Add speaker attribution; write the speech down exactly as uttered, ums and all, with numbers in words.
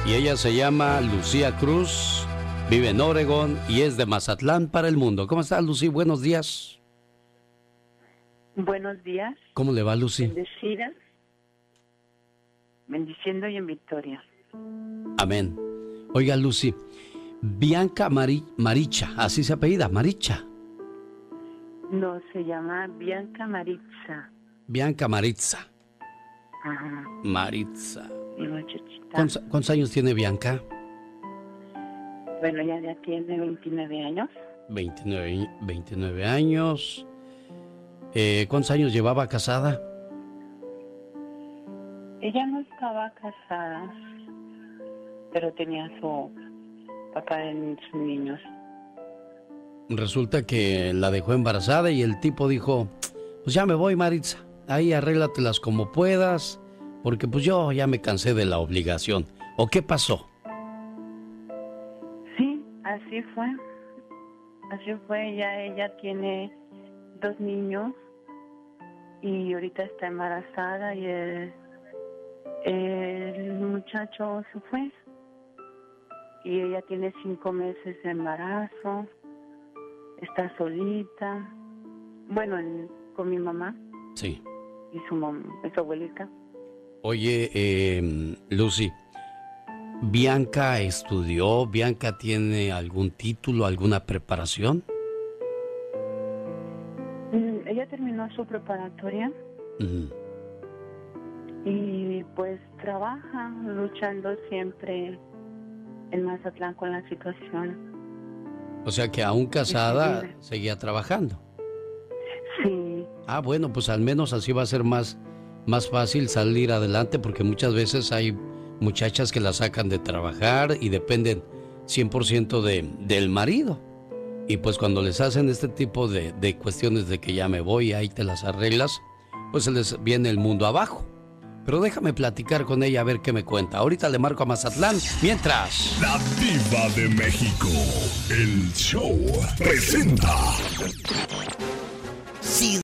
Speaker 1: Y ella se llama Lucía Cruz, vive en Oregón y es de Mazatlán para el mundo. ¿Cómo estás, Lucy? Buenos días.
Speaker 2: Buenos días.
Speaker 1: ¿Cómo le va, Lucy?
Speaker 2: Bendecida. Bendiciendo y en victoria.
Speaker 1: Amén. Oiga, Lucy, Bianca Mari- Maricha, así se apellida, Maricha.
Speaker 2: No, se llama Bianca Maritza.
Speaker 1: Bianca Maritza.
Speaker 2: Ajá.
Speaker 1: Maritza.
Speaker 2: Mi muchachita.
Speaker 1: ¿Cuántos, cuántos años tiene Bianca?
Speaker 2: Bueno, ya, ya tiene veintinueve años.
Speaker 1: veintinueve, veintinueve años. Eh, ¿Cuántos años llevaba casada?
Speaker 2: Ella no estaba casada, pero tenía su papá en sus niños.
Speaker 1: Resulta que la dejó embarazada y el tipo dijo, pues ya me voy, Maritza, ahí arréglatelas como puedas, porque pues yo ya me cansé de la obligación. ¿O qué pasó?
Speaker 2: Sí, así fue. Así fue, ya ella tiene dos niños y ahorita está embarazada y el, el muchacho se fue. Y ella tiene cinco meses de embarazo, está solita, bueno, en, con mi mamá.
Speaker 1: Sí.
Speaker 2: Y su, mam, y su abuelita.
Speaker 1: Oye, eh, Lucy, ¿Bianca estudió? ¿Bianca tiene algún título, alguna preparación?
Speaker 2: Mm, ella terminó su preparatoria.
Speaker 1: Uh-huh.
Speaker 2: Y pues trabaja, luchando siempre en Mazatlán con la situación.
Speaker 1: O sea que aún casada seguía trabajando.
Speaker 2: Sí.
Speaker 1: Ah, bueno, pues al menos así va a ser más, más fácil salir adelante, porque muchas veces hay muchachas que la sacan de trabajar y dependen cien por ciento de, del marido. Y pues cuando les hacen este tipo de, de cuestiones de que ya me voy, ahí te las arreglas, pues se les viene el mundo abajo. Pero déjame platicar con ella a ver qué me cuenta. Ahorita le marco a Mazatlán. Mientras...
Speaker 3: La Diva de México, el show presenta...